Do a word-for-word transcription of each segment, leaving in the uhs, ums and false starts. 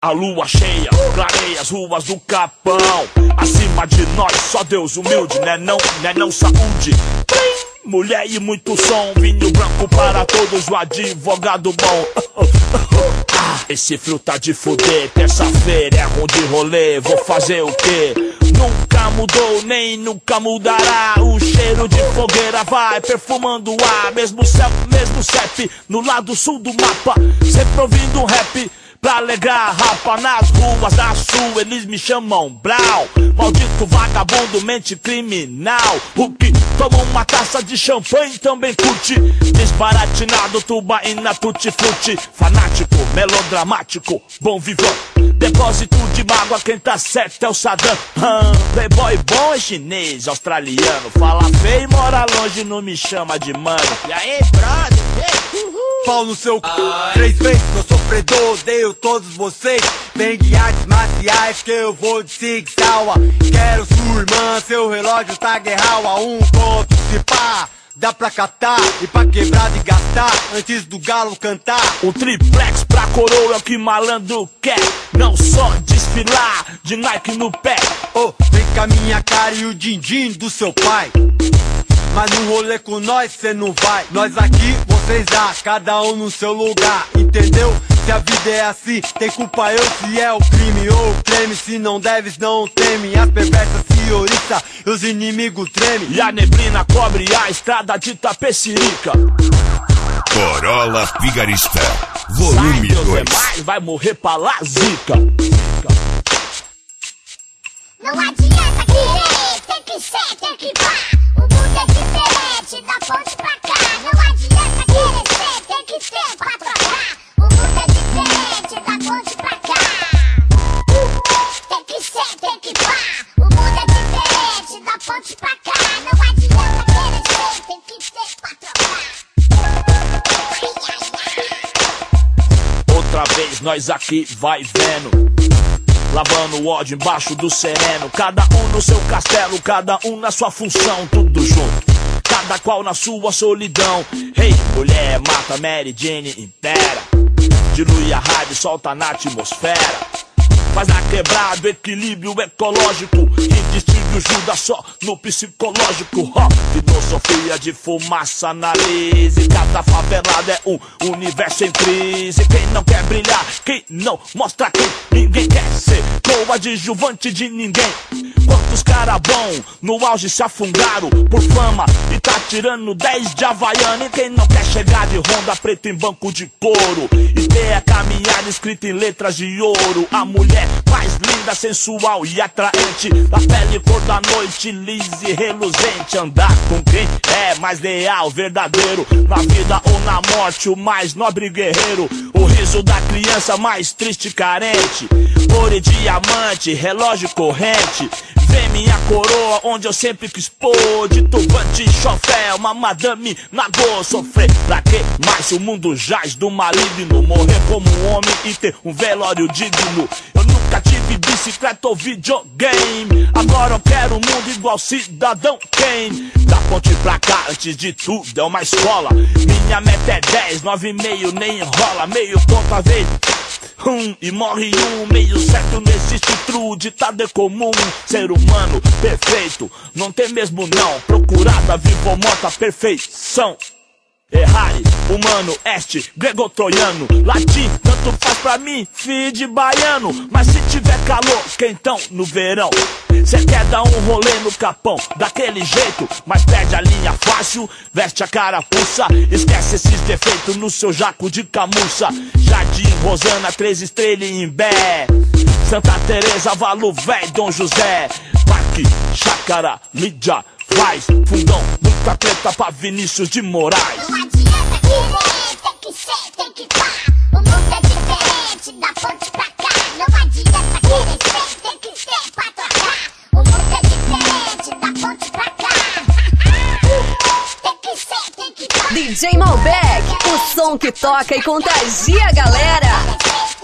A lua cheia clareia as ruas do Capão. Acima de nós só Deus humilde, né não, né não saúde. Mulher e muito som, vinho branco para todos, o advogado bom. Ah, esse frio tá de fuder, terça-feira é ruim de rolê, vou fazer o quê? Nunca mudou, nem nunca mudará. O cheiro de fogueira vai perfumando o ar. Mesmo céu, mesmo C E P, no lado sul do mapa, sempre ouvindo um rap pra alegrar a rapa. Nas ruas da sul eles me chamam Brau, maldito vagabundo, mente criminal. O que toma uma taça de champanhe também curte, desbaratinado, tubaína, tutti-frutti. Fanático, melodramático, bom vivão, depósito de mágoa, quem tá certo é o Saddam. hum, Playboy bom é chinês, australiano, fala feio e mora longe, não me chama de mano. E aí, brother? Uhul. Pau no seu c... Três vezes eu sofredor, odeio todos vocês. Vem de artes marciais que eu vou de Sig Sauer. Quero sua irmã, seu relógio tá guerral a um ponto, se pá dá pra catar e pra quebrar e gastar antes do galo cantar. Um triplex pra coroa é o que malandro quer, não só desfilar de Nike no pé. Oh, vem com a minha cara e o din-din do seu pai, mas no rolê com nós cê não vai. Nós aqui, vocês lá, cada um no seu lugar, entendeu? Se a vida é assim, tem culpa eu se é o crime ou o creme. Se não deves, não teme. As perversas se oriçam e os inimigos tremem. E a neblina cobre a estrada de Tapecirica. Corolla Vigarista, volume dois. Vai morrer pra lá, zica. Não adianta querer, tem que ser, tem que pá. O mundo é diferente, da ponte pra cá. Não adianta querer ser, tem que ter pra trocar. O mundo é diferente, da ponte pra cá. Tem que ser, tem que pá. O mundo é diferente, da ponte pra cá. Não adianta querer ser, tem que ter pra trocar. Outra vez nós aqui vai vendo, lavando o ódio embaixo do sereno. Cada um no seu castelo, cada um na sua função, tudo junto, cada qual na sua solidão. Hey, mulher, mata, Mary Jane, impera, dilui a raiva e solta na atmosfera. Faz na quebrada equilíbrio ecológico e distribui ajuda só no psicológico. Ó, filosofia de fumaça na lise. Cada favelada é um universo em crise. Quem não quer brilhar, quem não mostra quem ninguém quer ser coadjuvante de ninguém. Quantos cara bom no auge se afundaram por fama e tá tirando dez de Havaiana. E quem não quer chegar de Honda preta em banco de couro e ter a caminhada escrita em letras de ouro. A mulher mais linda, sensual e atraente, da pele cor da noite, lisa e reluzente. Andar com quem é mais leal, verdadeiro, na vida ou na morte, o mais nobre guerreiro. O riso da criança mais triste e carente, ouro e diamante, relógio corrente. Vem minha coroa, onde eu sempre quis pôr, de turbante e chofé, uma madame nagô. Sofrer pra que mais? O mundo jaz do maligno. Morrer como um homem e ter um velório digno. Eu nunca tive bicicleta ou videogame, agora eu quero um mundo igual Cidadão Kane. Da ponte pra cá, antes de tudo é uma escola. Minha meta é dez, nove e meio, nem enrola. Meio ponto a vez Um, e morre um, meio certo não existe true, ditado é comum. Ser humano perfeito, não tem mesmo não. Procurada, viva ou morta, perfeição. Errare, humano, este, grego-troiano, latim, tanto faz pra mim, filho de baiano. Mas se tiver calor, quentão no verão, cê quer dar um rolê no Capão, daquele jeito, mas perde a linha fácil, veste a carapuça, esquece esses defeitos no seu jaco de camuça. Jardim, Rosana, Três Estrelas em Imbé, Santa Teresa, Valo Véi, Dom José, Parque, Chácara, Lídia, Vaz, Fundão, muita treta pra Vinícius de Moraes. Não adianta querer, tem que ser, tem que pá. O mundo é diferente, da ponte pra cá. Não adianta querer ser, tem que ser pra trocar. O mundo é diferente, da ponte pra cá. Tem que ser, tem que pá. D J Malbec, o som que toca e contagia a galera.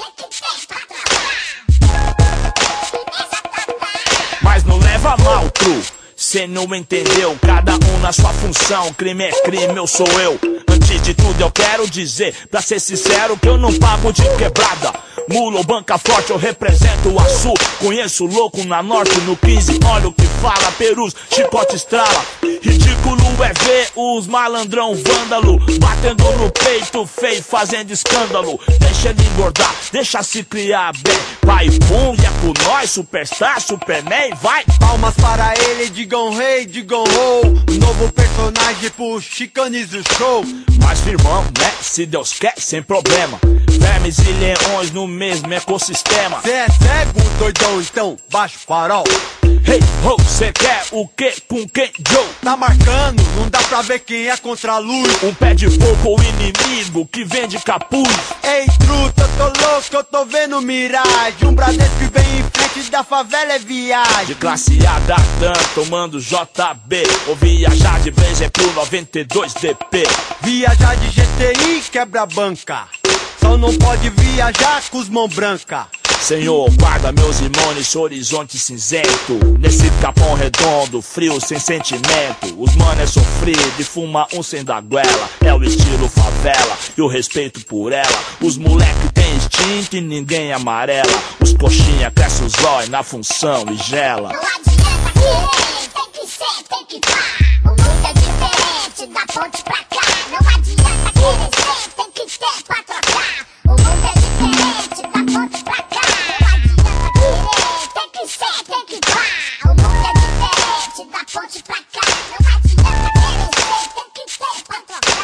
Mas não leva mal, true, cê não entendeu, cada um na sua função. Crime é crime, eu sou eu. Antes de tudo eu quero dizer, pra ser sincero, que eu não pago de quebrada. Mula ou banca forte, eu represento o Açu. Conheço o louco na norte, no quinze, olha o que fala. Perus, chicote estrala. Ridículo é ver os malandrão vândalo batendo no peito feio, fazendo escândalo. Deixa ele engordar, deixa se criar bem. Pai bom, e é com nós, superstar, superman, vai. Palmas para ele, digam rei, digam ho. Novo personagem pro Chicanize o show. Mas firmão, né, se Deus quer, sem problema. Vermes e leões no mesmo ecossistema. Cê é cego, doidão, então baixa o farol. Hey ho, cê quer o que com quem, Joe? Tá marcando, não dá pra ver quem é contra a luz. Um pé de fogo ou inimigo que vende capuz. Ei truta, eu tô louco, eu tô vendo miragem. Um Bradesco que vem em frente da favela é viagem. De classe A da Dan, tomando J B. Ou viajar de Blazer pro noventa e dois D P. Viajar de G T I quebra banca. Só não pode viajar com os mão branca. Senhor, guarda meus irmãos nesse horizonte cinzento. Nesse capão redondo, frio sem sentimento. Os mano é sofrido e fuma um sem da goela. É o estilo favela e o respeito por ela. Os moleque tem instinto e ninguém amarela. Os coxinha cresce os olhos na função e gela. Não adianta querer, tem que ser, tem que pá. O mundo é diferente, da ponte pra cá. Não adianta querer ser, tem que ter pra trocar. O mundo é diferente, da ponte pra cá. Não adianta querer, tem que ser, tem que pá. O mundo é diferente, da ponte pra cá. Não adianta querer ser, tem que ter pra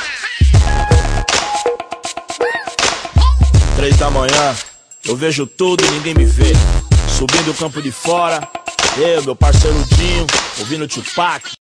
trocar. Três da manhã, eu vejo tudo e ninguém me vê. Subindo o campo de fora, eu, meu parceiro Dinho, ouvindo Tupac.